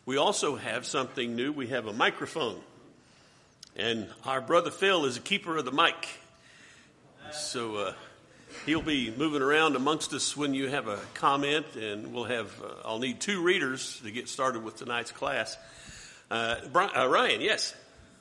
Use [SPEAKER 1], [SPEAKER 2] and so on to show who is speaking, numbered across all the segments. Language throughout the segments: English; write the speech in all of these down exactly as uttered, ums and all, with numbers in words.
[SPEAKER 1] We also have something new. We have a microphone. And our brother Phil is a keeper of the mic. So uh, he'll be moving around amongst us when you have a comment, and we'll have, uh, I'll need two readers to get started with tonight's class. Uh, Brian, uh, Ryan, yes?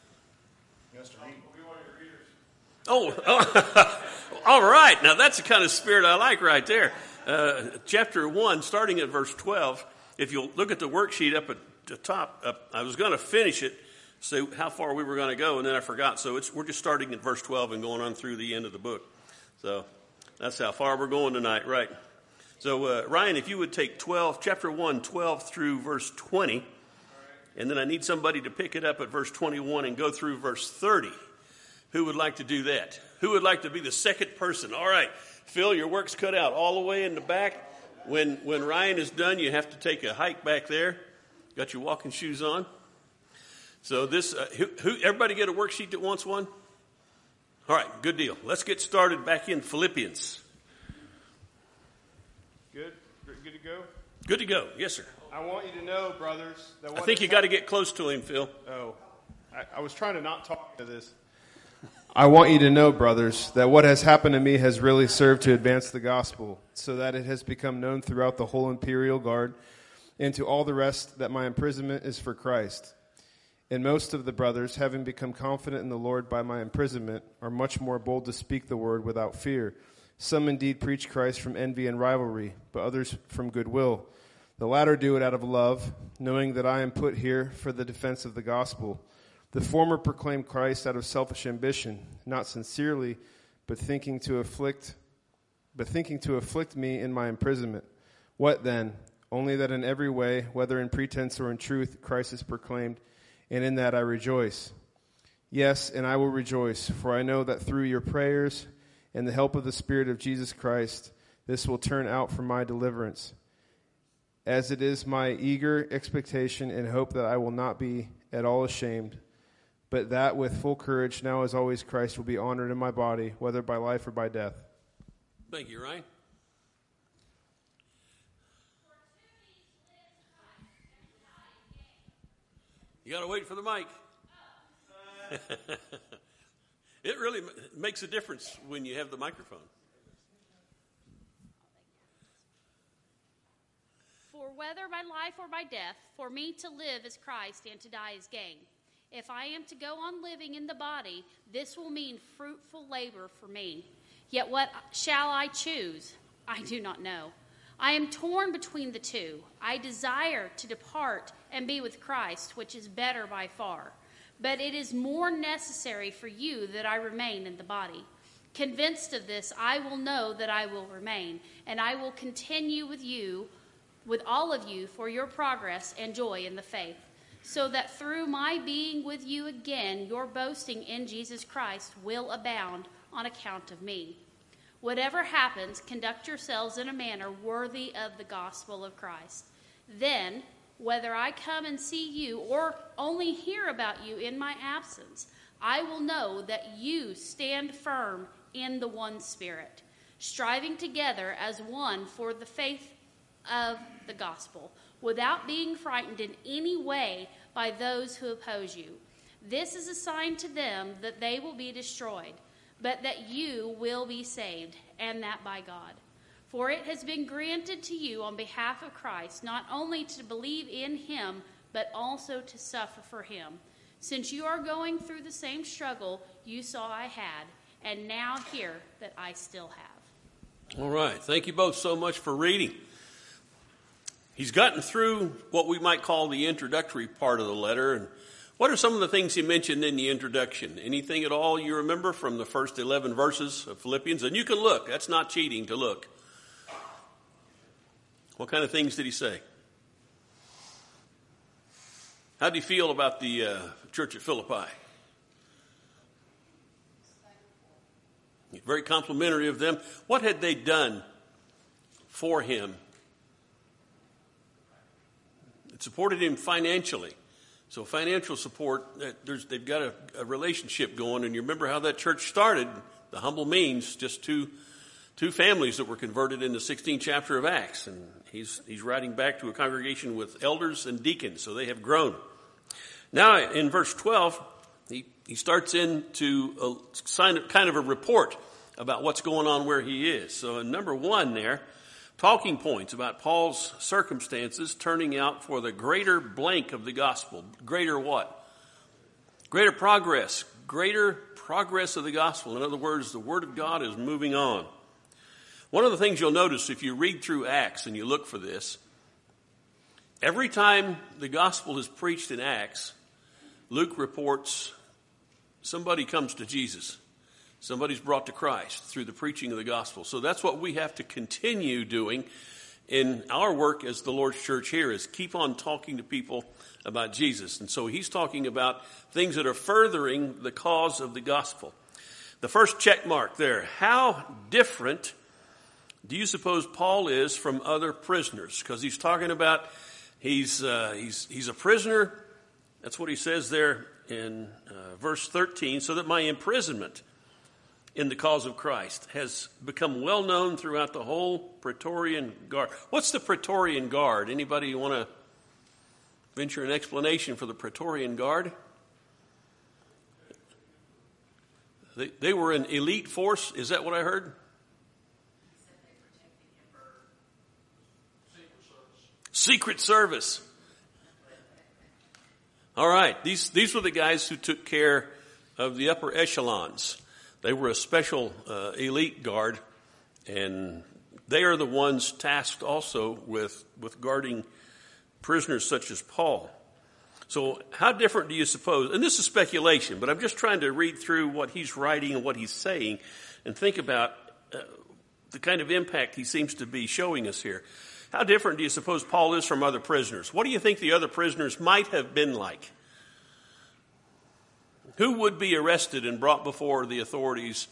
[SPEAKER 1] Oh, oh. All right. Now that's the kind of spirit I like right there. Uh, chapter one, starting at verse twelve. If you'll look at the worksheet up at the top, up, I was going to finish it, say how far we were going to go, and then I forgot. So it's, we're just starting at verse twelve and going on through the end of the book. So that's how far we're going tonight, right? So uh, Ryan, if you would take twelve, chapter one, twelve through verse twenty, and then I need somebody to pick it up at verse twenty-one and go through verse thirty. Who would like to do that? Who would like to be the second person? All right, Phil, your work's cut out all the way in the back. When when Ryan is done, you have to take a hike back there. Got your walking shoes on. So this, uh, who, who, everybody get a worksheet that wants one? All right, good deal. Let's get started back in Philippians.
[SPEAKER 2] Good? Good to go?
[SPEAKER 1] Good to go. Yes, sir.
[SPEAKER 2] I want you to know, brothers, that what
[SPEAKER 1] I think you got to get close to him, Phil.
[SPEAKER 2] Oh, I, I was trying to not talk to this. I want you to know, brothers, that what has happened to me has really served to advance the gospel, so that it has become known throughout the whole imperial guard and to all the rest that my imprisonment is for Christ. And most of the brothers, having become confident in the Lord by my imprisonment, are much more bold to speak the word without fear. Some indeed preach Christ from envy and rivalry, but others from goodwill. The latter do it out of love, knowing that I am put here for the defense of the gospel. The former proclaim Christ out of selfish ambition, not sincerely, but thinking to afflict, but thinking to afflict me in my imprisonment. What then? Only that in every way, whether in pretense or in truth, Christ is proclaimed, and in that I rejoice. Yes, and I will rejoice, for I know that through your prayers and the help of the Spirit of Jesus Christ, this will turn out for my deliverance. As it is my eager expectation and hope that I will not be at all ashamed, but that with full courage, now as always, Christ will be honored in my body, whether by life or by death.
[SPEAKER 1] Thank you, Ryan. You got to wait for the mic. It really makes a difference when you have the microphone.
[SPEAKER 3] For whether by life or by death, for me to live is Christ and to die is gain. If I am to go on living in the body, this will mean fruitful labor for me. Yet what shall I choose? I do not know. I am torn between the two. I desire to depart and be with Christ, which is better by far. But it is more necessary for you that I remain in the body. Convinced of this, I will know that I will remain, and I will continue with you, with all of you, for your progress and joy in the faith, so that through my being with you again, your boasting in Jesus Christ will abound on account of me. Whatever happens, conduct yourselves in a manner worthy of the gospel of Christ. Then, whether I come and see you or only hear about you in my absence, I will know that you stand firm in the one Spirit, striving together as one for the faith of the gospel, without being frightened in any way by those who oppose you. This is a sign to them that they will be destroyed, but that you will be saved, and that by God. For it has been granted to you on behalf of Christ not only to believe in him, but also to suffer for him, since you are going through the same struggle you saw I had, and now hear that I still have.
[SPEAKER 1] All right. Thank you both so much for reading. He's gotten through what we might call the introductory part of the letter. And what are some of the things he mentioned in the introduction? Anything at all you remember from the first eleven verses of Philippians? And you can look. That's not cheating to look. What kind of things did he say? How do you feel about the uh, church at Philippi? Very complimentary of them. What had they done for him? It supported him financially. So financial support, there's, they've got a, a relationship going. And you remember how that church started, the humble means, just two two families that were converted in the sixteenth chapter of Acts. And he's, he's writing back to a congregation with elders and deacons, so they have grown. Now in verse twelve, he, he starts into a sign of, kind of a report about what's going on where he is. So in number one there, talking points about Paul's circumstances turning out for the greater blank of the gospel. Greater what? Greater progress. Greater progress of the gospel. In other words, the word of God is moving on. One of the things you'll notice if you read through Acts and you look for this, every time the gospel is preached in Acts, Luke reports somebody comes to Jesus. Somebody's brought to Christ through the preaching of the gospel. So that's what we have to continue doing in our work as the Lord's church here, is keep on talking to people about Jesus. And so he's talking about things that are furthering the cause of the gospel. The first check mark there, how different do you suppose Paul is from other prisoners? Because he's talking about he's, uh, he's, he's a prisoner. That's what he says there in uh, verse thirteen, so that my imprisonment in the cause of Christ has become well known throughout the whole Praetorian Guard. What's the Praetorian Guard? Anybody want to venture an explanation for the Praetorian Guard? They, they were an elite force. Is that what I heard? Secret Service. All right. These, these were the guys who took care of the upper echelons. They were a special uh, elite guard, and they are the ones tasked also with, with guarding prisoners such as Paul. So how different do you suppose, and this is speculation, but I'm just trying to read through what he's writing and what he's saying and think about uh, the kind of impact he seems to be showing us here. How different do you suppose Paul is from other prisoners? What do you think the other prisoners might have been like? Who would be arrested and brought before the authorities?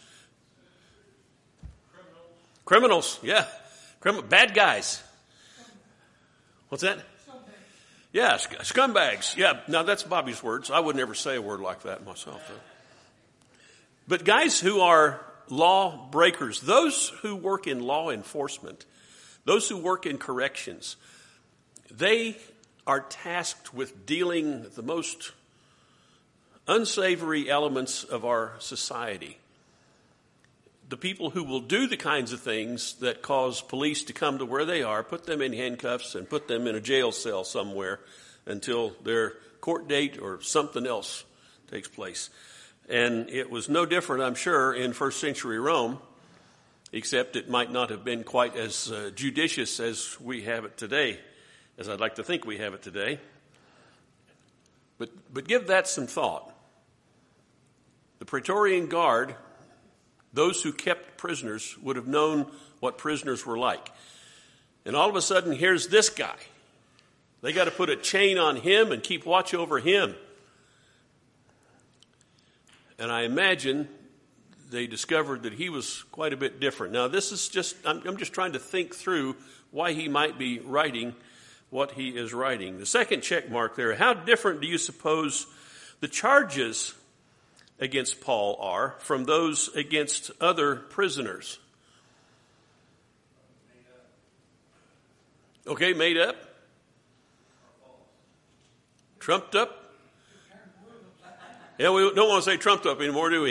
[SPEAKER 1] Criminals. Criminals, yeah. Criminal, bad guys. What's that? Scumbags. Yeah, scumbags. Yeah, now that's Bobby's words. I would never say a word like that myself, though. But guys who are law breakers, those who work in law enforcement, those who work in corrections, they are tasked with dealing with the most unsavory elements of our society. The people who will do the kinds of things that cause police to come to where they are, put them in handcuffs and put them in a jail cell somewhere until their court date or something else takes place. And it was no different, I'm sure, in first century Rome, except it might not have been quite as uh, judicious as we have it today, as I'd like to think we have it today. But, but give that some thought. The Praetorian Guard, those who kept prisoners, would have known what prisoners were like. And all of a sudden, here's this guy. They got to put a chain on him and keep watch over him. And I imagine they discovered that he was quite a bit different. Now, this is just, I'm, I'm just trying to think through why he might be writing what he is writing. The second check mark there, how different do you suppose the charges against Paul are from those against other prisoners? Okay, made up? Trumped up? Yeah, we don't want to say trumped up anymore, do we?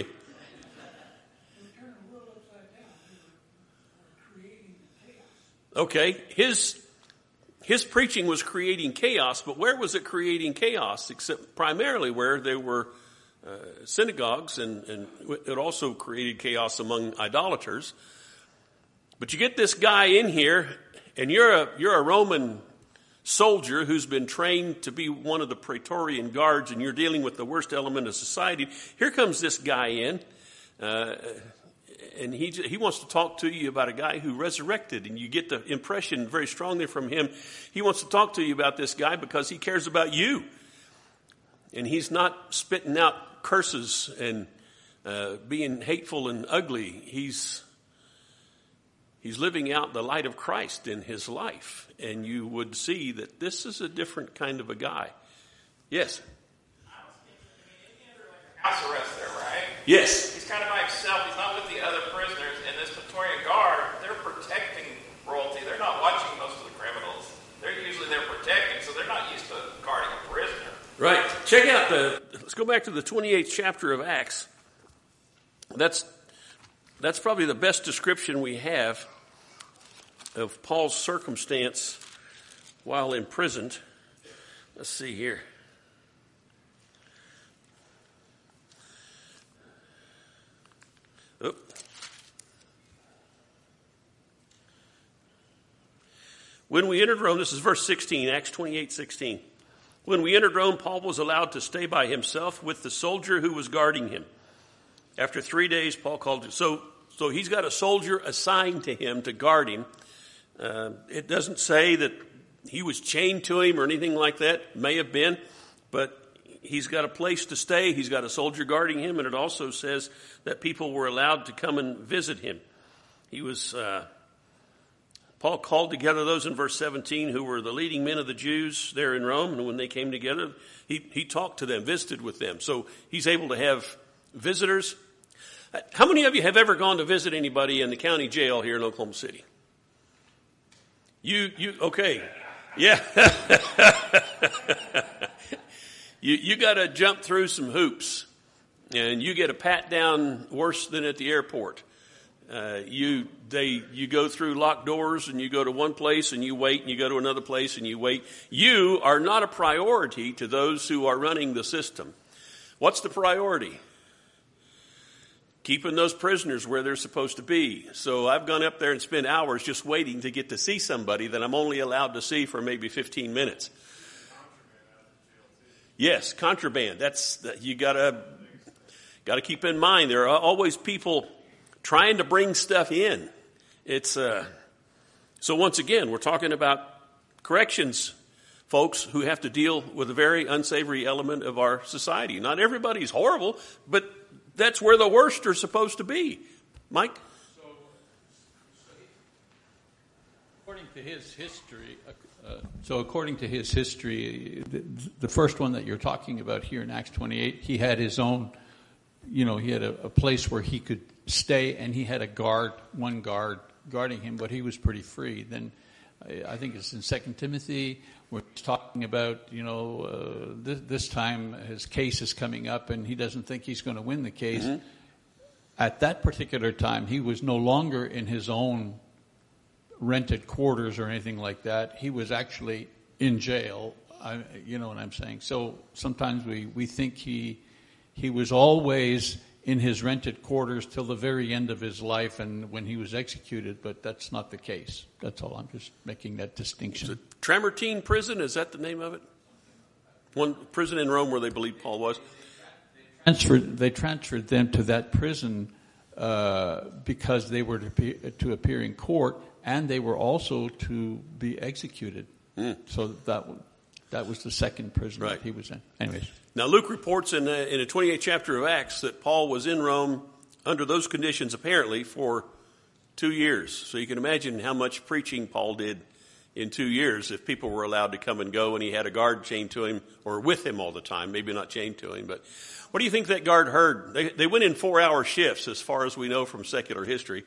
[SPEAKER 1] Okay, his his preaching was creating chaos, but where was it creating chaos? Except primarily where there were uh, synagogues, and, and it also created chaos among idolaters. But you get this guy in here, and you're a you're a Roman soldier who's been trained to be one of the Praetorian Guards, and you're dealing with the worst element of society. Here comes this guy in. Uh, And he he wants to talk to you about a guy who resurrected, and you get the impression very strongly from him. He wants to talk to you about this guy because he cares about you. And he's not spitting out curses and uh, being hateful and ugly. He's he's living out the light of Christ in his life. And you would see that this is a different kind of a guy. Yes?
[SPEAKER 4] House arrest there, right?
[SPEAKER 1] Yes.
[SPEAKER 4] He's kind of by himself. He's not with the other prisoners. And this Praetorian Guard
[SPEAKER 1] Right. Check out the, let's go back to the twenty-eighth chapter of Acts. That's, that's probably the best description we have of Paul's circumstance while imprisoned. Let's see here. Oop. When we entered Rome, this is verse sixteen, Acts twenty-eight sixteen. When we entered Rome, Paul was allowed to stay by himself with the soldier who was guarding him. After three days, Paul called him. So, so he's got a soldier assigned to him to guard him. Uh, it doesn't say that he was chained to him or anything like that. May have been, but he's got a place to stay. He's got a soldier guarding him, and it also says that people were allowed to come and visit him. He was... Uh, Paul called together those in verse seventeen who were the leading men of the Jews there in Rome, and when they came together, he, he talked to them, visited with them. So he's able to have visitors. How many of you have ever gone to visit anybody in the county jail here in Oklahoma City? You, you, okay. Yeah. you you got to jump through some hoops, and you get a pat down worse than at the airport. Uh, you they you go through locked doors, and you go to one place and you wait, and you go to another place and you wait. You are not a priority to those who are running the system. What's the priority? Keeping those prisoners where they're supposed to be. So I've gone up there and spent hours just waiting to get to see somebody that I'm only allowed to see for maybe fifteen minutes. Yes, contraband. That's you gotta gotta keep in mind. There are always people trying to bring stuff in. It's uh, so once again, we're talking about corrections folks who have to deal with a very unsavory element of our society. Not everybody's horrible, but that's where the worst are supposed to be. Mike?
[SPEAKER 4] So, so according to his history, uh, so according to his history, the, the first one that you're talking about here in Acts twenty-eight, he had his own, you know, he had a, a place where he could stay, and he had a guard, one guard guarding him, but he was pretty free. Then I, I think it's in Second Timothy, where he's talking about, you know, uh, this, this time his case is coming up, and he doesn't think he's going to win the case. Mm-hmm. At that particular time, he was no longer in his own rented quarters or anything like that. He was actually in jail, I, you know what I'm saying? So sometimes we, we think he he was always in his rented quarters till the very end of his life and when he was executed, but that's not the case. That's all. I'm just making that distinction.
[SPEAKER 1] Is it Tramertine Prison? Is that the name of it? One prison in Rome where they believe Paul was?
[SPEAKER 4] Transferred, they transferred them to that prison uh, because they were to, be, to appear in court, and they were also to be executed. Mm. So that that was the second prison
[SPEAKER 1] right.
[SPEAKER 4] that he was in. Anyways.
[SPEAKER 1] Now, Luke reports in the, in the twenty-eighth chapter of Acts that Paul was in Rome under those conditions, apparently, for two years. So you can imagine how much preaching Paul did in two years if people were allowed to come and go and he had a guard chained to him or with him all the time, maybe not chained to him. But what do you think that guard heard? They, they went in four-hour shifts, as far as we know from secular history.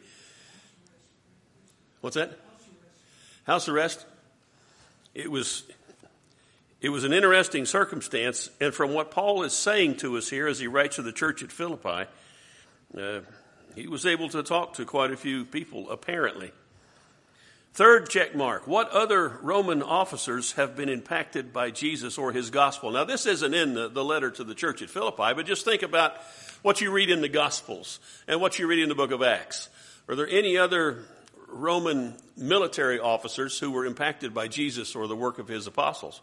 [SPEAKER 1] What's that? House arrest. It was... It was an interesting circumstance, and from what Paul is saying to us here as he writes to the church at Philippi, uh, he was able to talk to quite a few people, apparently. Third check mark, what other Roman officers have been impacted by Jesus or his gospel? Now, this isn't in the, the letter to the church at Philippi, but just think about what you read in the Gospels and what you read in the book of Acts. Are there any other Roman military officers who were impacted by Jesus or the work of his apostles?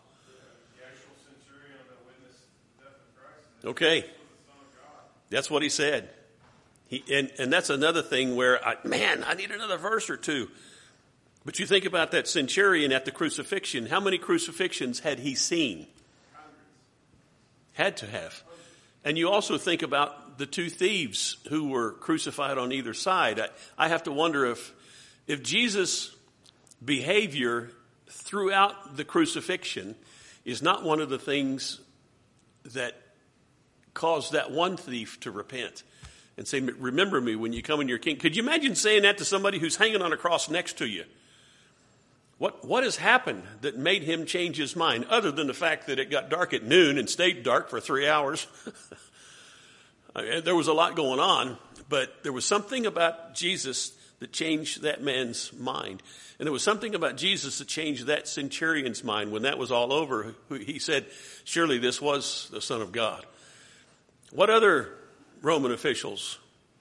[SPEAKER 1] Okay. That's what he said. He, and, and that's another thing where, I, man, I need another verse or two. But you think about that centurion at the crucifixion. How many crucifixions had he seen? Had to have. And you also think about the two thieves who were crucified on either side. I, I have to wonder if, if Jesus' behavior throughout the crucifixion is not one of the things that caused that one thief to repent and say, remember me when you come in your kingdom. Could you imagine saying that to somebody who's hanging on a cross next to you? What, what has happened that made him change his mind, other than the fact that it got dark at noon and stayed dark for three hours? There was a lot going on, but there was something about Jesus that changed that man's mind. And there was something about Jesus that changed that centurion's mind. When that was all over, he said, surely this was the Son of God. What other Roman officials?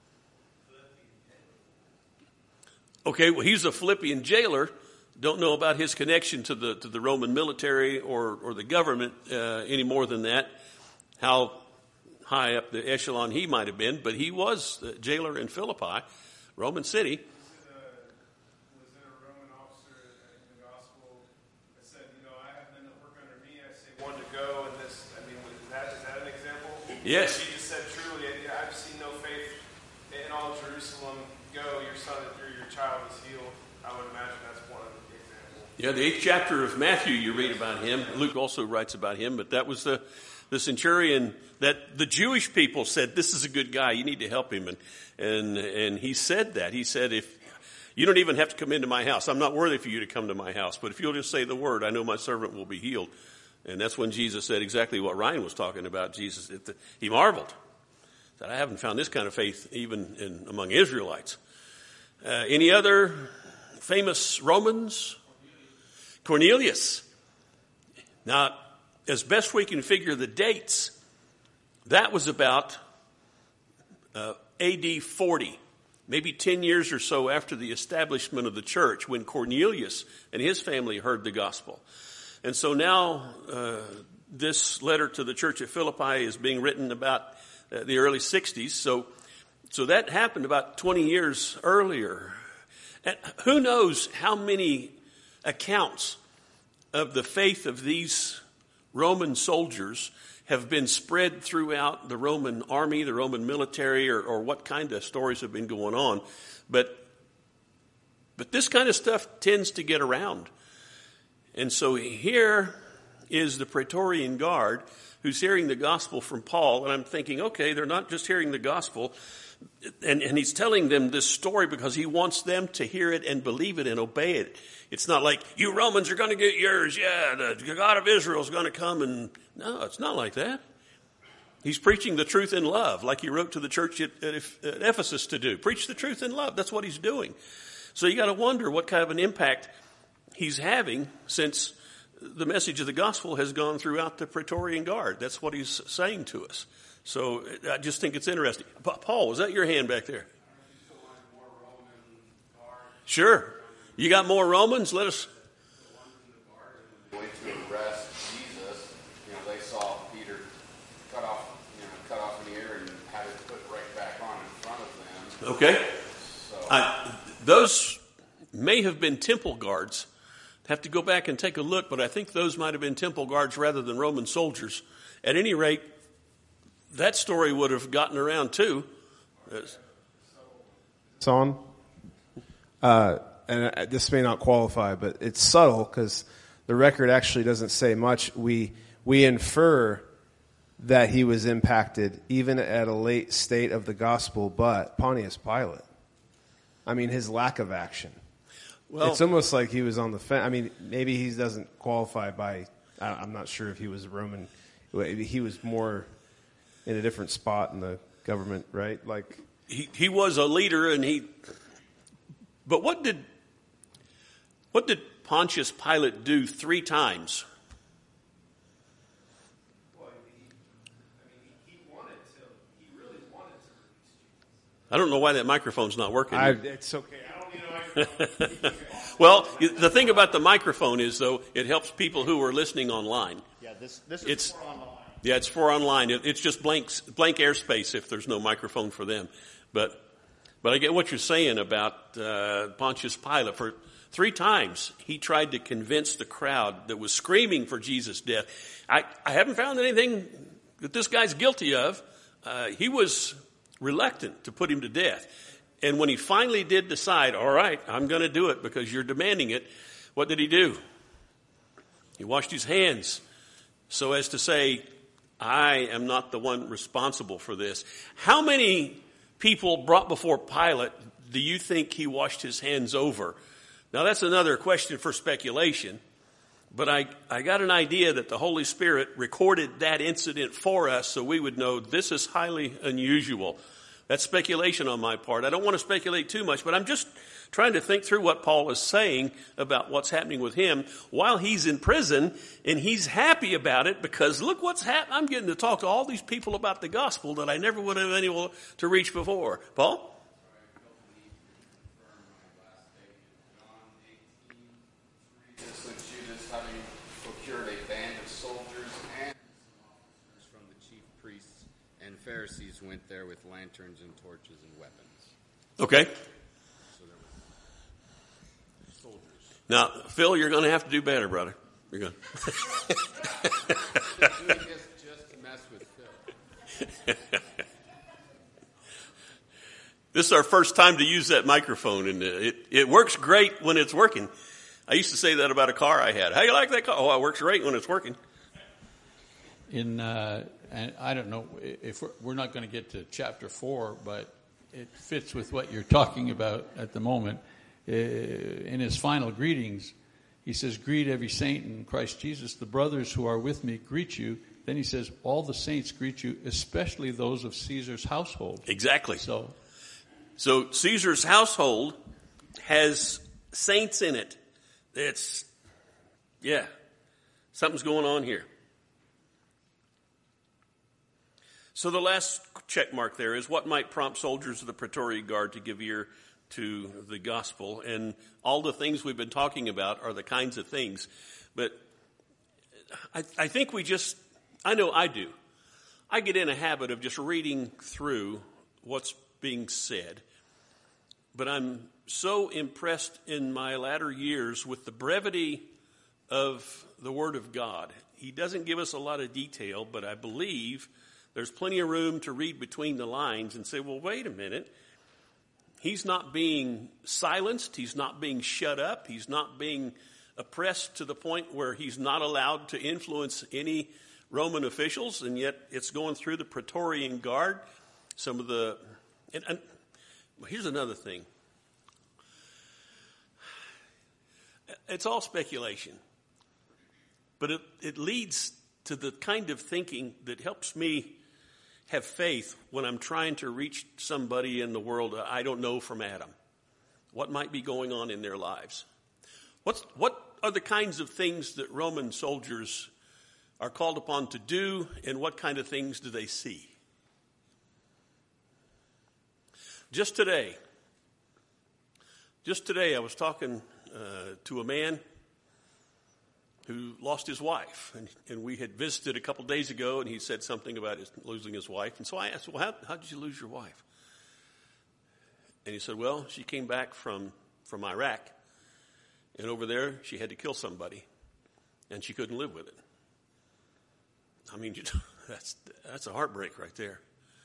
[SPEAKER 1] Okay, well, he's a Philippian jailer. Don't know about his connection to the to the Roman military or, or the government uh, any more than that, how high up the echelon he might have been, but he was the jailer in Philippi, Roman city. Yes.
[SPEAKER 2] Jesus said, truly, I've seen no faith in all Jerusalem. Go, your son, your, your child is healed. I would imagine that's one of the examples.
[SPEAKER 1] Yeah, the eighth chapter of Matthew, you read about him. Luke also writes about him, but that was the, the centurion that the Jewish people said, this is a good guy, you need to help him. And, and, and he said that. He said, if you don't even have to come into my house. I'm not worthy for you to come to my house, but if you'll just say the word, I know my servant will be healed. And that's when Jesus said exactly what Ryan was talking about. Jesus, he marveled. Said, I haven't found this kind of faith even in, among Israelites. Uh, any other famous Romans? Cornelius. Now, as best we can figure the dates, that was about uh, A D forty, maybe ten years or so after the establishment of the church, when Cornelius and his family heard the gospel. And so now uh, this letter to the church at Philippi is being written about uh, the early sixties. So, so that happened about twenty years earlier. And who knows how many accounts of the faith of these Roman soldiers have been spread throughout the Roman army, the Roman military, or, or what kind of stories have been going on. But, but this kind of stuff tends to get around. And so here is the Praetorian Guard who's hearing the gospel from Paul. And I'm thinking, okay, they're not just hearing the gospel. And, and he's telling them this story because he wants them to hear it and believe it and obey it. It's not like, you Romans are going to get yours. Yeah, the God of Israel is going to come. And no, it's not like that. He's preaching the truth in love, like he wrote to the church at, at, at Ephesus to do. Preach the truth in love. That's what he's doing. So you got to wonder what kind of an impact he's having, since the message of the gospel has gone throughout the Praetorian Guard. That's what he's saying to us. So I just think it's interesting. Paul, was that your hand back there? Sure. You got more Romans? Let us.
[SPEAKER 5] Way to arrest Jesus, you know, they saw Peter cut off, you know, cut off an ear and had it put right back on in front of them.
[SPEAKER 1] Okay.
[SPEAKER 5] So
[SPEAKER 1] Uh, those may have been temple guards. Have to go back and take a look, but I think those might have been temple guards rather than Roman soldiers. At any rate, that story would have gotten around too.
[SPEAKER 2] It's on. Uh, and this may not qualify, but it's subtle because the record actually doesn't say much. We we infer that he was impacted even at a late state of the gospel, but Pontius Pilate. I mean, his lack of action. Well, it's almost like he was on the fence. I mean, maybe he doesn't qualify by, I'm not sure if he was Roman. He was more in a different spot in the government, right? Like
[SPEAKER 1] he, he was a leader, and he, but what did, what did Pontius Pilate do three times?
[SPEAKER 2] Well, he, I mean, he wanted to, he really wanted to release Jesus.
[SPEAKER 1] I don't know why that microphone's not working.
[SPEAKER 2] I, it's okay. I don't need a microphone.
[SPEAKER 1] Well, the thing about the microphone is, though, it helps people who are listening online.
[SPEAKER 6] Yeah, this this is
[SPEAKER 1] It's-
[SPEAKER 6] for online.
[SPEAKER 1] Yeah, it's for online. It, it's just blank blank airspace if there's no microphone for them. But but I get what you're saying about uh, Pontius Pilate. For three times he tried to convince the crowd that was screaming for Jesus' death. I, I haven't found anything that this guy's guilty of. Uh, he was reluctant to put him to death. And when he finally did decide, all right, I'm going to do it because you're demanding it, what did he do? He washed his hands so as to say, I am not the one responsible for this. How many people brought before Pilate do you think he washed his hands over Now, that's another question for speculation, but I, I got an idea that the Holy Spirit recorded that incident for us so we would know this is highly unusual. That's speculation on my part. I don't want to speculate too much, but I'm just trying to think through what Paul is saying about what's happening with him while he's in prison, and he's happy about it because look what's happening. I'm getting to talk to all these people about the gospel that I never would have been able to reach before. Paul?
[SPEAKER 5] Pharisees went there with lanterns and torches and weapons.
[SPEAKER 1] Okay.
[SPEAKER 5] So there were soldiers.
[SPEAKER 1] Now, Phil, you're going to have to do better, brother. You're going
[SPEAKER 5] to. Doing this just to mess with Phil.
[SPEAKER 1] This is our first time to use that microphone, and it, it works great when it's working. I used to say that about a car I had. How you like that car? Oh, it works great when it's working.
[SPEAKER 4] In uh, and I don't know if we're, we're not going to get to chapter four, but it fits with what you're talking about at the moment. Uh, in his final greetings, he says, "Greet every saint in Christ Jesus. The brothers who are with me greet you." Then he says, "All the saints greet you, especially those of Caesar's household."
[SPEAKER 1] Exactly.
[SPEAKER 4] So,
[SPEAKER 1] so Caesar's household has saints in it. It's, yeah, something's going on here. So the last check mark there is what might prompt soldiers of the Praetorian Guard to give ear to the gospel. And all the things we've been talking about are the kinds of things. But I, I think we just, I know I do. I get in a habit of just reading through what's being said. But I'm so impressed in my latter years with the brevity of the Word of God. He doesn't give us a lot of detail, but I believe there's plenty of room to read between the lines and say, well, wait a minute. He's not being silenced. He's not being shut up. He's not being oppressed to the point where he's not allowed to influence any Roman officials, and yet it's going through the Praetorian Guard. Some of the, and, and here's another thing. It's all speculation, but it, it leads to the kind of thinking that helps me have faith when I'm trying to reach somebody in the world I don't know from Adam. What might be going on in their lives? What's, what are the kinds of things that Roman soldiers are called upon to do, and what kind of things do they see? Just today, just today I was talking uh, to a man who lost his wife, and, and we had visited a couple days ago, and he said something about his, losing his wife. And so I asked, well, how, how did you lose your wife? And he said, well, she came back from, from Iraq, and over there she had to kill somebody, and she couldn't live with it. I mean, you, that's, that's a heartbreak right there.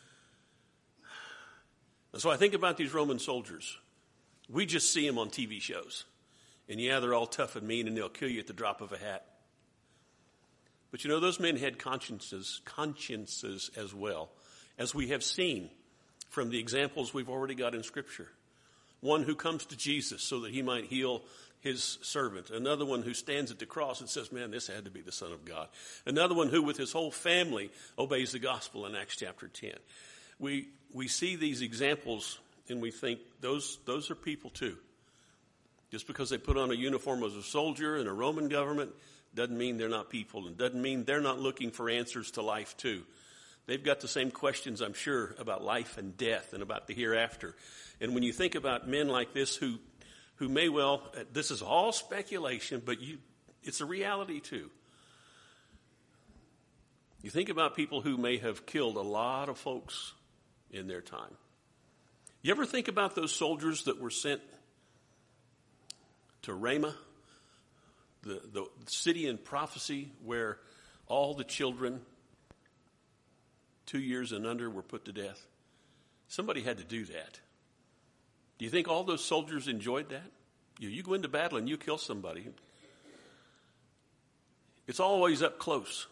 [SPEAKER 1] And so I think about these Roman soldiers. We just see them on T V shows. And yeah, they're all tough and mean, and they'll kill you at the drop of a hat. But you know, those men had consciences, consciences as well, as we have seen from the examples we've already got in Scripture. One who comes to Jesus so that he might heal his servant. Another one who stands at the cross and says, man, this had to be the Son of God. Another one who with his whole family obeys the gospel in Acts chapter ten. We we see these examples and we think those those are people too. Just because they put on a uniform as a soldier in a Roman government doesn't mean they're not people, and doesn't mean they're not looking for answers to life too. They've got the same questions, I'm sure, about life and death and about the hereafter. And when you think about men like this who who may well, this is all speculation, but you, it's a reality too. You think about people who may have killed a lot of folks in their time. You ever think about those soldiers that were sent to Ramah, the, the city in prophecy where all the children two years and under were put to death? Somebody had to do that. Do you think all those soldiers enjoyed that? You, you go into battle and you kill somebody. It's always up close.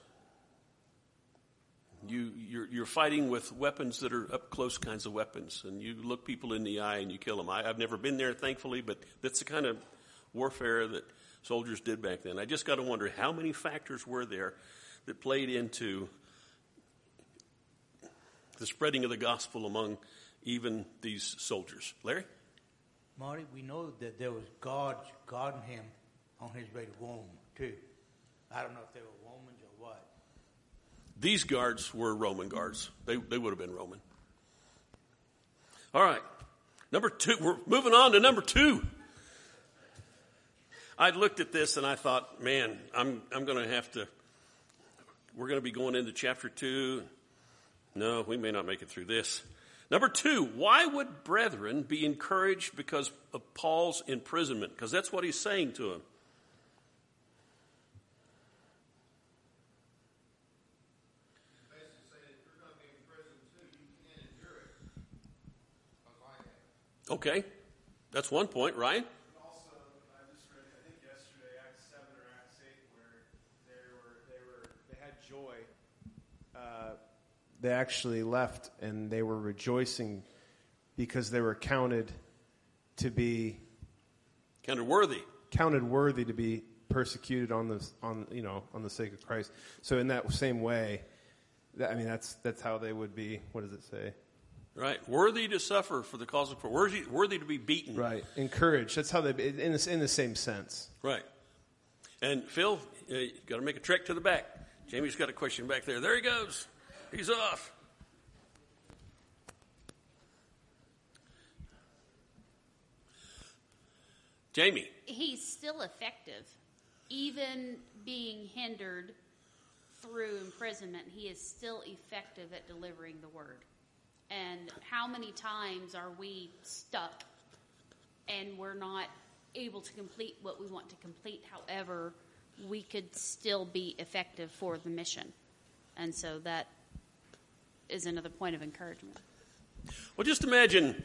[SPEAKER 1] You, you're, you're fighting with weapons that are up close kinds of weapons, and you look people in the eye and you kill them. I, I've never been there, thankfully, but that's the kind of warfare that soldiers did back then. I just got to wonder how many factors were there that played into the spreading of the gospel among even these soldiers. Larry?
[SPEAKER 6] Marty, we know that there was guards guarding him on his way to Rome, too. I don't know if they were Romans or what.
[SPEAKER 1] These guards were Roman guards. They, they would have been Roman. All right. Number two. We're moving on to number two. I looked at this and I thought, man, I'm I'm going to have to, we're going to be going into chapter two. No, we may not make it through this. Number two, why would brethren be encouraged because of Paul's imprisonment? Because that's what he's saying to them. Okay, that's one point, Ryan.
[SPEAKER 2] Also, I just read, I think yesterday, Acts seven or Acts eight, where they were, they were, they had joy. Uh, they actually left, and they were rejoicing because they were counted to be
[SPEAKER 1] Counted worthy.
[SPEAKER 2] counted worthy to be persecuted on the on you know on the sake of Christ. So in that same way, that, I mean that's that's how they would be. What does it say?
[SPEAKER 1] Right, worthy to suffer for the cause of, worthy, worthy to be beaten.
[SPEAKER 2] Right, encouraged. That's how they in the, in the same sense.
[SPEAKER 1] Right. And Phil, uh, you got to make a trek to the back. Jamie's got a question back there. There he goes. He's off. Jamie.
[SPEAKER 3] He's still effective. Even being hindered through imprisonment, he is still effective at delivering the word. And how many times are we stuck and we're not able to complete what we want to complete? However, we could still be effective for the mission. And so that is another point of encouragement.
[SPEAKER 1] Well, just imagine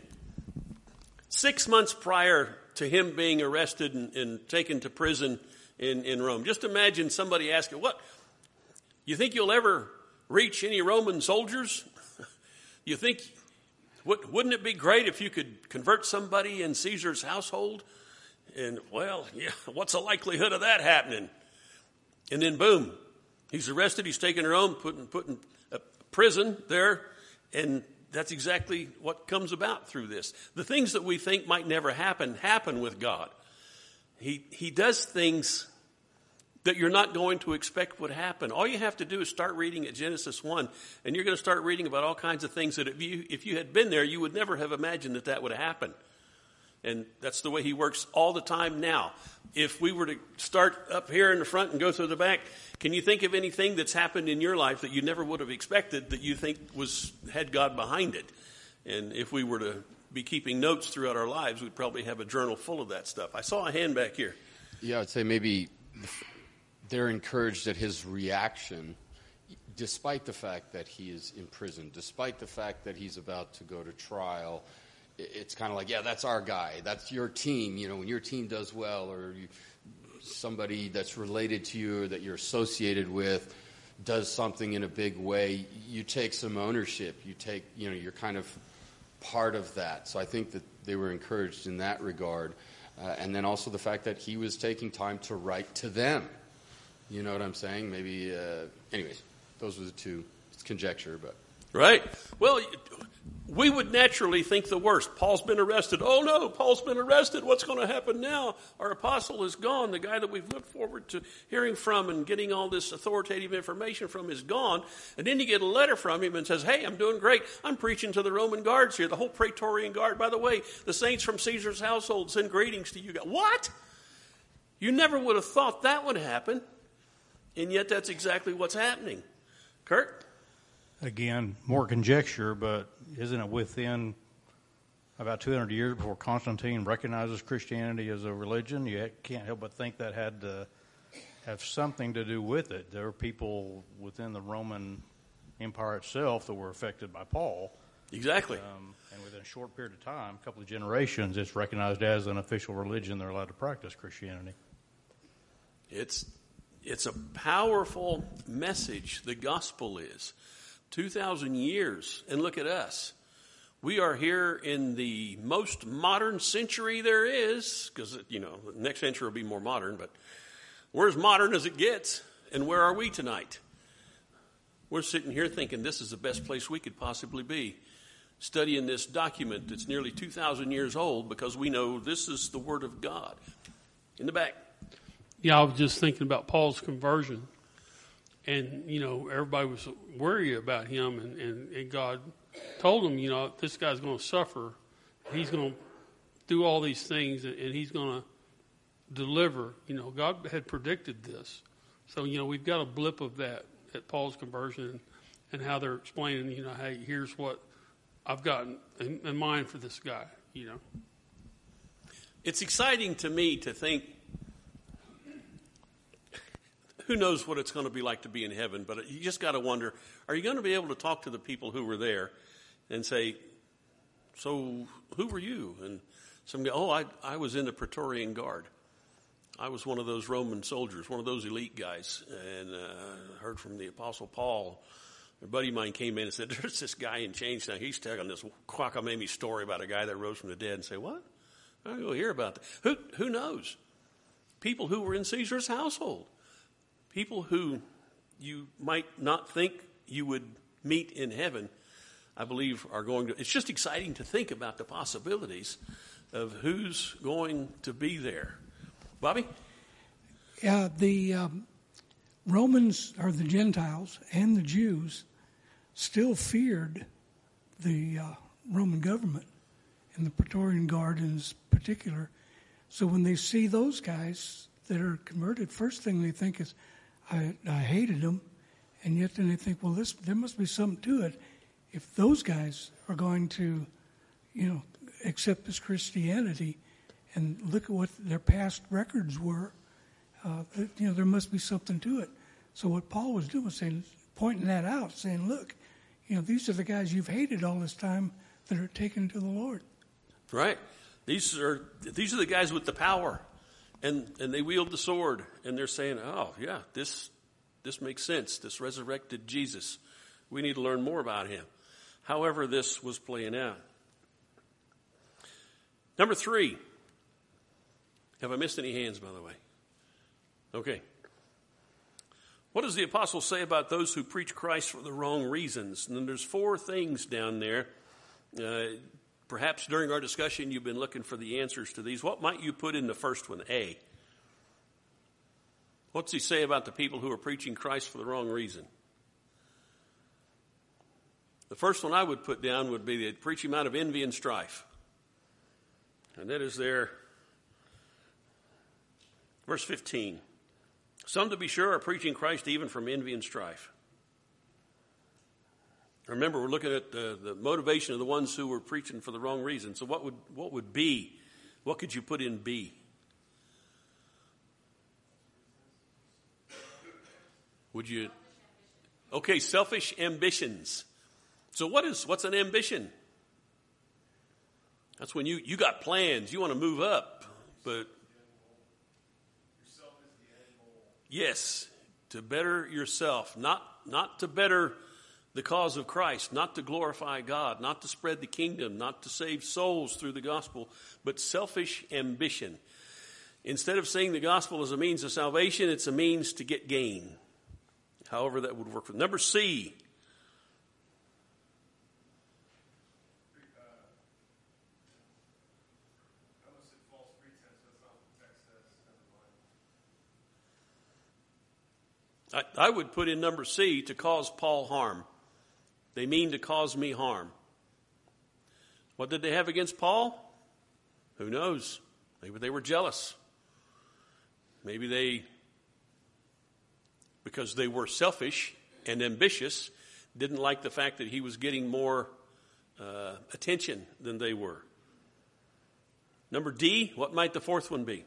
[SPEAKER 1] six months prior to him being arrested and, and taken to prison in, in Rome. Just imagine somebody asking, what, you think you'll ever reach any Roman soldiers? You think, wouldn't it be great if you could convert somebody in Caesar's household? And, well, yeah, what's the likelihood of that happening? And then, boom, he's arrested, he's taken to Rome, put in, put in a prison there, and that's exactly what comes about through this. The things that we think might never happen, happen with God. He, he does things that you're not going to expect would happen. All you have to do is start reading at Genesis one, and you're going to start reading about all kinds of things that if you, if you had been there, you would never have imagined that that would happen. And that's the way he works all the time now. If we were to start up here in the front and go through the back, can you think of anything that's happened in your life that you never would have expected that you think was had God behind it? And if we were to be keeping notes throughout our lives, we'd probably have a journal full of that stuff. I saw a hand back here.
[SPEAKER 5] Yeah, I'd say maybe they're encouraged at his reaction, despite the fact that he is imprisoned, despite the fact that he's about to go to trial. It's kind of like, yeah, that's our guy. That's your team. You know, when your team does well, or you, somebody that's related to you or that you're associated with does something in a big way, you take some ownership. You take, you know, you're kind of part of that. So I think that they were encouraged in that regard. Uh, and then also the fact that he was taking time to write to them. You know what I'm saying? Maybe, uh, anyways, those were the two. It's conjecture, but.
[SPEAKER 1] Right. Well, we would naturally think the worst. Paul's been arrested. Oh, no, Paul's been arrested. What's going to happen now? Our apostle is gone. The guy that we've looked forward to hearing from and getting all this authoritative information from is gone. And then you get a letter from him and says, hey, I'm doing great. I'm preaching to the Roman guards here, the whole Praetorian Guard. By the way, the saints from Caesar's household send greetings to you guys. What? You never would have thought that would happen. And yet that's exactly what's happening. Kurt?
[SPEAKER 7] Again, more conjecture, but isn't it within about two hundred years before Constantine recognizes Christianity as a religion? You can't help but think that had to have something to do with it. There were people within the Roman Empire itself that were affected by Paul.
[SPEAKER 1] Exactly.
[SPEAKER 7] Um, and within a short period of time, a couple of generations, it's recognized as an official religion. They're allowed to practice Christianity.
[SPEAKER 1] It's it's a powerful message, the gospel is. two thousand years, and look at us. We are here in the most modern century there is, because, you know, the next century will be more modern, but we're as modern as it gets. And where are we tonight? We're sitting here thinking this is the best place we could possibly be, studying this document that's nearly two thousand years old, because we know this is the Word of God. In the back.
[SPEAKER 8] Yeah, I was just thinking about Paul's conversion. And, you know, everybody was worried about him, and, and, and God told him, you know, this guy's going to suffer. He's going to do all these things, and, and he's going to deliver. You know, God had predicted this. So, you know, we've got a blip of that at Paul's conversion, and, and how they're explaining, you know, hey, here's what I've got in, in mind for this guy, you know.
[SPEAKER 1] It's exciting to me to think, who knows what it's going to be like to be in heaven, but you just got to wonder, are you going to be able to talk to the people who were there and say, so who were you? And some guy, oh, I, I was in the Praetorian Guard. I was one of those Roman soldiers, one of those elite guys, and uh, heard from the Apostle Paul. A buddy of mine came in and said, there's this guy in chains now. He's telling this cockamamie story about a guy that rose from the dead, and say, what? I go hear about that. Who, who knows? People who were in Caesar's household. People who you might not think you would meet in heaven, I believe are going to. It's just exciting to think about the possibilities of who's going to be there. Bobby?
[SPEAKER 9] Yeah, the um, Romans, or the Gentiles, and the Jews still feared the uh, Roman government, and the Praetorian Guard in particular. So when they see those guys that are converted, first thing they think is, I, I hated them, and yet then they think, well, this there must be something to it. If those guys are going to, you know, accept this Christianity and look at what their past records were, uh, you know, there must be something to it. So what Paul was doing was saying, pointing that out, saying, look, you know, these are the guys you've hated all this time that are taken to the Lord.
[SPEAKER 1] Right. These are these are the guys with the power. And and they wield the sword, and they're saying, oh, yeah, this this makes sense. This resurrected Jesus. We need to learn more about him. However this was playing out. Number three. Have I missed any hands, by the way? Okay. What does the apostle say about those who preach Christ for the wrong reasons? And then there's four things down there. Uh, Perhaps during our discussion you've been looking for the answers to these. What might you put in the first one? A. What's he say about the people who are preaching Christ for the wrong reason? The first one I would put down would be they preach him out of envy and strife. And that is there. Verse fifteen. Some, to be sure, are preaching Christ even from envy and strife. Remember, we're looking at the, the motivation of the ones who were preaching for the wrong reason. So what would what would be? What could you put in B? Would you? Okay, selfish ambitions. So what is what's an ambition? That's when you, you got plans. You want to move up, but yes, to better yourself, not not to better the cause of Christ, not to glorify God, not to spread the kingdom, not to save souls through the gospel, but selfish ambition. Instead of seeing the gospel as a means of salvation, it's a means to get gain. However that would work for them. Number C. I, I would put in number C, to cause Paul harm. They mean to cause me harm. What did they have against Paul? Who knows? Maybe they were jealous. Maybe they, because they were selfish and ambitious, didn't like the fact that he was getting more uh, attention than they were. Number D, what might the fourth one be?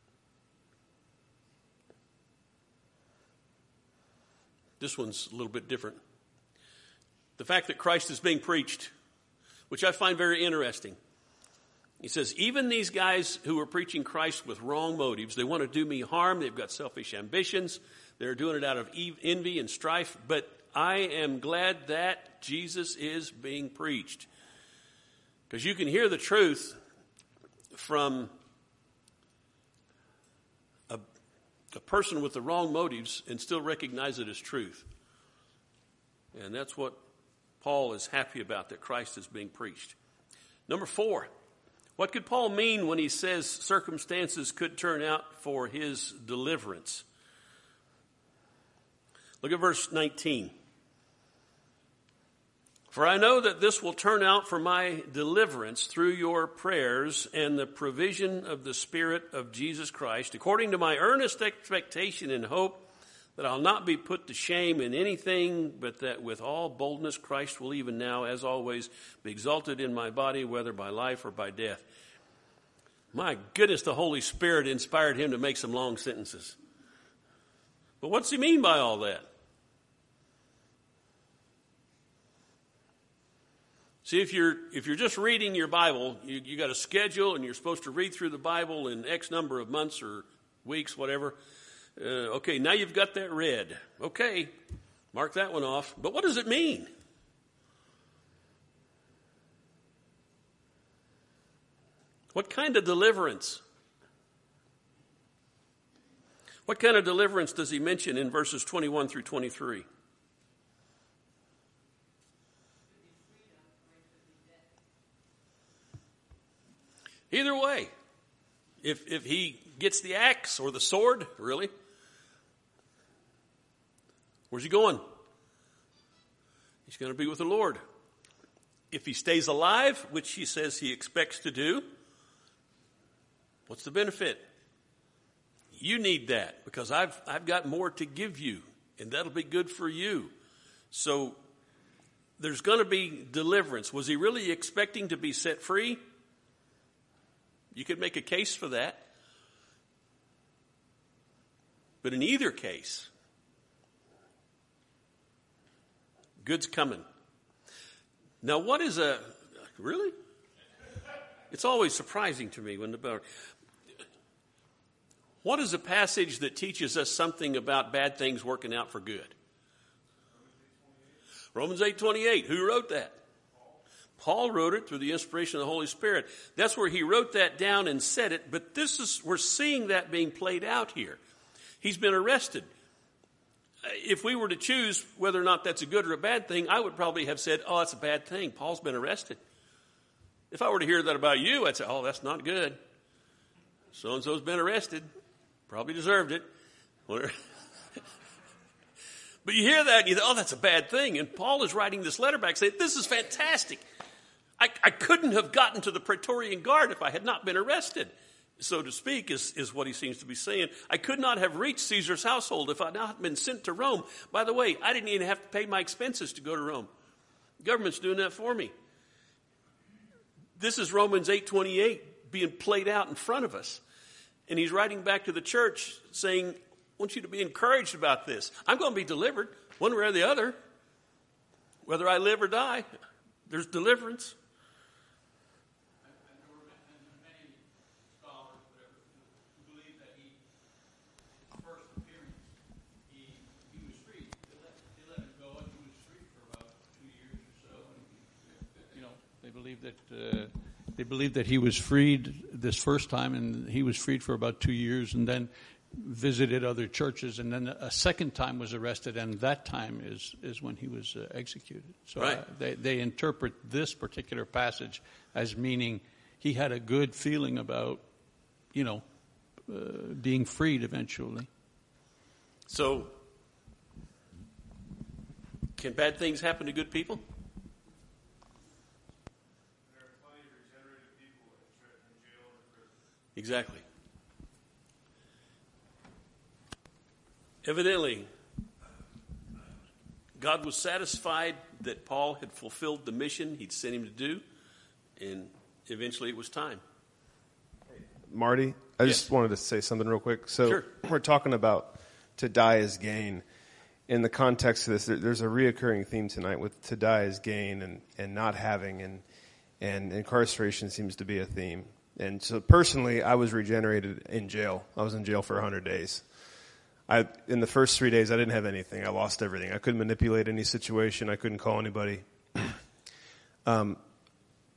[SPEAKER 1] This one's a little bit different. The fact that Christ is being preached, which I find very interesting. He says, even these guys who are preaching Christ with wrong motives, they want to do me harm. They've got selfish ambitions. They're doing it out of envy and strife. But I am glad that Jesus is being preached. Because you can hear the truth from a, a person with the wrong motives and still recognize it as truth. And that's what Paul is happy about, that Christ is being preached. Number four, what could Paul mean when he says circumstances could turn out for his deliverance? Look at verse nineteen. For I know that this will turn out for my deliverance through your prayers and the provision of the Spirit of Jesus Christ, according to my earnest expectation and hope that I'll not be put to shame in anything, but that with all boldness Christ will even now, as always, be exalted in my body, whether by life or by death. My goodness, the Holy Spirit inspired him to make some long sentences. But what's he mean by all that? See, if you're if you're just reading your Bible, you, you got a schedule and you're supposed to read through the Bible in X number of months or weeks, whatever. Uh, okay, now you've got that read. Okay, mark that one off. But what does it mean? What kind of deliverance? What kind of deliverance does he mention in verses twenty-one through twenty-three? Either way, if if he gets the axe or the sword, really, where's he going? He's going to be with the Lord. If he stays alive, which he says he expects to do, what's the benefit? You need that because I've I've got more to give you, and that'll be good for you. So there's going to be deliverance. Was he really expecting to be set free? You could make a case for that. But in either case, good's coming. Now, what is a, really? It's always surprising to me when the, what is a passage that teaches us something about bad things working out for good? Romans eight twenty-eight. Who wrote that? Paul wrote it through the inspiration of the Holy Spirit. That's where he wrote that down and said it, but this is, we're seeing that being played out here. He's been arrested. If we were to choose whether or not that's a good or a bad thing, I would probably have said, oh, that's a bad thing. Paul's been arrested. If I were to hear that about you, I'd say, oh, that's not good. So-and-so's been arrested. Probably deserved it. But you hear that and you think, oh, that's a bad thing. And Paul is writing this letter back saying, this is fantastic. I, I couldn't have gotten to the Praetorian Guard if I had not been arrested, so to speak, is, is what he seems to be saying. I could not have reached Caesar's household if I had not been sent to Rome. By the way, I didn't even have to pay my expenses to go to Rome. The government's doing that for me. This is Romans eight twenty-eight being played out in front of us. And he's writing back to the church saying, I want you to be encouraged about this. I'm going to be delivered one way or the other. Whether I live or die, there's deliverance.
[SPEAKER 4] Believe that uh, they believe that he was freed this first time, and he was freed for about two years, and then visited other churches, and then a second time was arrested, and that time is is when he was uh, executed. So
[SPEAKER 1] right.
[SPEAKER 4] uh, they they interpret this particular passage as meaning he had a good feeling about, you know, uh, being freed eventually.
[SPEAKER 1] So, can bad things happen to good people? Exactly. Evidently, God was satisfied that Paul had fulfilled the mission he'd sent him to do, and eventually it was time.
[SPEAKER 2] Marty, I
[SPEAKER 1] Yes.
[SPEAKER 2] just wanted to say something real quick. So
[SPEAKER 1] Sure.
[SPEAKER 2] we're talking about to die is gain. In the context of this, there, there's a reoccurring theme tonight with to die is gain and, and not having, and and incarceration seems to be a theme. And so personally, I was regenerated in jail. I was in jail for one hundred days. I, in the first three days, I didn't have anything. I lost everything. I couldn't manipulate any situation. I couldn't call anybody. um,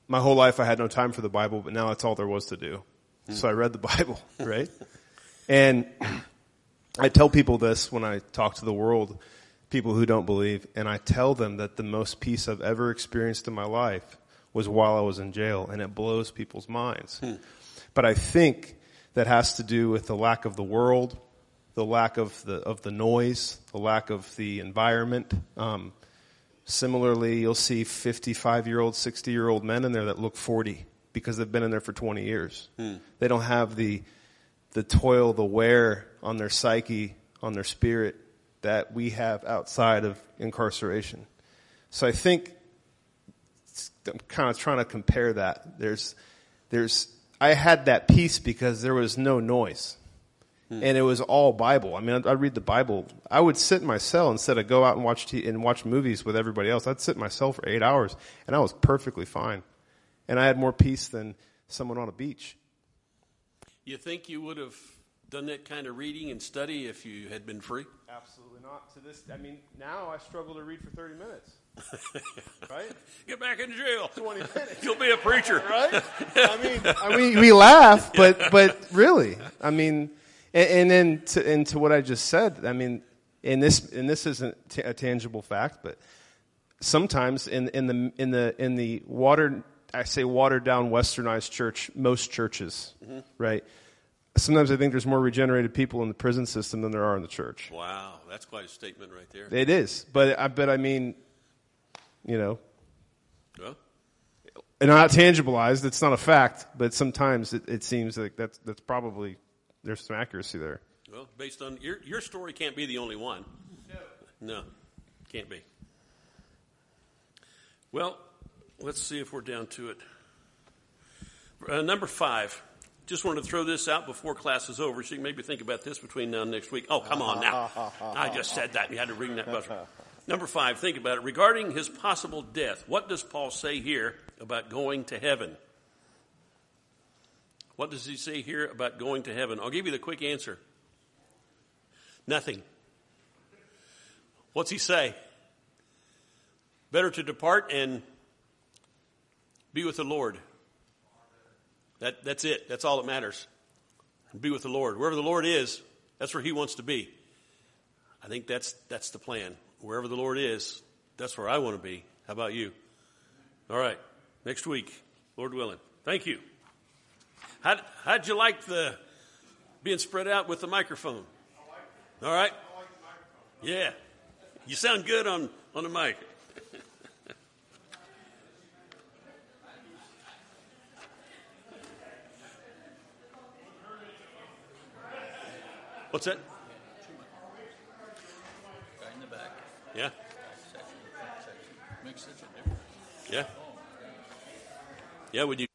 [SPEAKER 2] my whole life I had no time for the Bible, but now that's all there was to do. Mm. So I read the Bible, right? And I tell people this when I talk to the world, people who don't believe, and I tell them that the most peace I've ever experienced in my life was while I was in jail, and it blows people's minds. Hmm. But I think that has to do with the lack of the world, the lack of the of the noise, the lack of the environment. Um, similarly, you'll see fifty-five-year-old, sixty-year-old men in there that look forty because they've been in there for twenty years. Hmm. They don't have the the toil, the wear on their psyche, on their spirit that we have outside of incarceration. So I think I'm kind of trying to compare that. There's, there's, I had that peace because there was no noise. Hmm. And it was all Bible. I mean, I'd, I'd read the Bible. I would sit in my cell instead of go out and watch t- and watch movies with everybody else. I'd sit in my cell for eight hours, and I was perfectly fine. And I had more peace than someone on a beach.
[SPEAKER 1] You think you would have done that kind of reading and study if you had been free?
[SPEAKER 2] Absolutely not. To this, I mean, now I struggle to read for thirty minutes. Right?
[SPEAKER 1] Get back in jail.
[SPEAKER 2] twenty minutes.
[SPEAKER 1] You'll be a preacher.
[SPEAKER 2] Right? I mean, I mean, we laugh, but, but really, I mean, and, and then to, and to what I just said, I mean, and this, and this isn't t- a tangible fact, but sometimes in, in the, in the, in the watered, I say watered down westernized church, most churches, mm-hmm. right? Sometimes I think there's more regenerated people in the prison system than there are in the church.
[SPEAKER 1] Wow, that's quite a statement right there.
[SPEAKER 2] It is, but I but I mean, you know,
[SPEAKER 1] well,
[SPEAKER 2] and not tangibilized. It's not a fact, but sometimes it, it seems like that's that's probably there's some accuracy there.
[SPEAKER 1] Well, based on your your story, can't be the only one. No, no, can't be. Well, let's see if we're down to it. Uh, number five. Just wanted to throw this out before class is over, so you can maybe think about this between now and next week. Oh, come on now. I just said that. You had to ring that buzzer. Number five, think about it. Regarding his possible death, what does Paul say here about going to heaven? What does he say here about going to heaven? I'll give you the quick answer. Nothing. What's he say? Better to depart and be with the Lord. That, that's it. That's all that matters. Be with the Lord. Wherever the Lord is, that's where he wants to be. I think that's that's the plan. Wherever the Lord is, that's where I want to be. How about you? All right. Next week, Lord willing. Thank you. How, how'd you like the being spread out with the microphone? All right. Yeah. You sound good on, on the mic. What's that?
[SPEAKER 4] Guy in the back.
[SPEAKER 1] Yeah.
[SPEAKER 4] Makes such a difference.
[SPEAKER 1] Yeah. Yeah, would you?